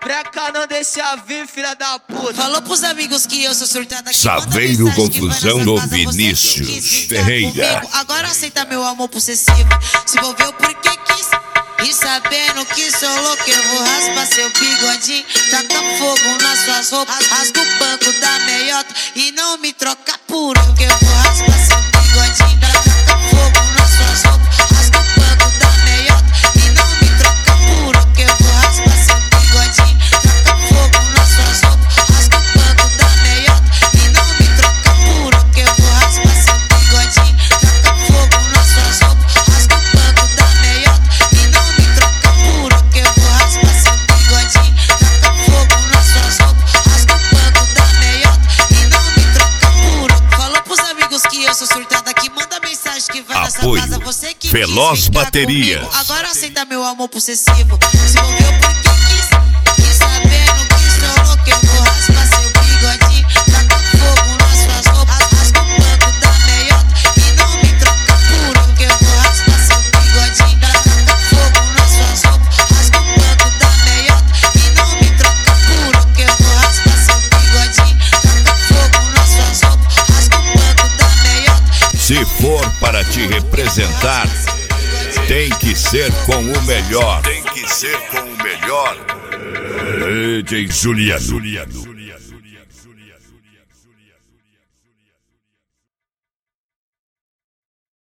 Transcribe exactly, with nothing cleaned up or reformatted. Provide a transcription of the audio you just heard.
Breca não deixa vir, filha da puta. Falou pros amigos que eu sou surtada aqui. Saveiro Confusão do Vinícius Ferreira. Comigo. Agora aceita meu amor possessivo. Se envolveu porque quis. E sabendo que sou louco, eu vou raspar seu bigodinho. Taca fogo nas suas roupas. Rasga o banco da meiota. E não me troca por um, que eu vou raspar seu bigodinho. Taca fogo nas suas roupas. Rasga o banco da meiota. E não me troca por um, que eu vou raspar seu bigodinho. Taca fogo nas suas roupas. Rasga o banco da meiota. E não me troca por um, que eu vou raspar seu bigodinho. Taca fogo nas suas roupas. Rasga o banco da meiota. E não me troca por um, que eu vou raspar seu bigodinho. Taca fogo nas suas roupas. Rasga o banco da meiota. E não me troca por um. Falou pros amigos que eu sou surtada aqui. Manda mensagem que vai nessa Apoio casa. Você que Veloz quis ficar Baterias. comigo. Agora aceita meu amor possessivo. Se envolveu porque quis. E sabendo que sou louco, eu vou raspar seu bigodinho. Taca fogo nas suas roupas. Rasga o banco da meiota. E não me troca por um, que eu vou raspar seu bigodinho. Taca fogo nas suas roupas. Rasga o banco da meiota. E não me troca por um, que eu vou raspar seu bigodinho. Taca fogo nas suas roupas. Rasga o banco da meiota. Se for para te representar, tem que ser com o melhor. Tem que ser com o melhor. D J Juliano.